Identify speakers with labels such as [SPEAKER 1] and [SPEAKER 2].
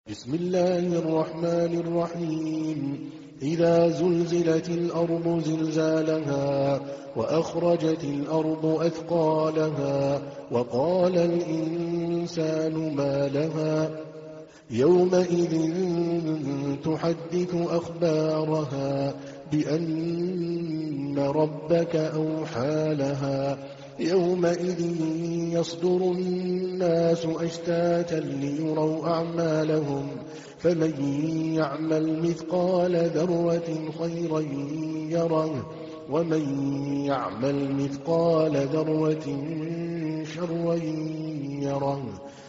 [SPEAKER 1] بسم الله الرحمن الرحيم إذا زلزلت الأرض زلزالها وأخرجت الأرض أثقالها وقال الإنسان ما لها يومئذ تحدث أخبارها بأن ربك أوحى لها يومئذ يصدر الناس أشتاتا ليروا أعمالهم فمن يعمل مثقال ذرة خيرا يره ومن يعمل مثقال ذرة شرا يره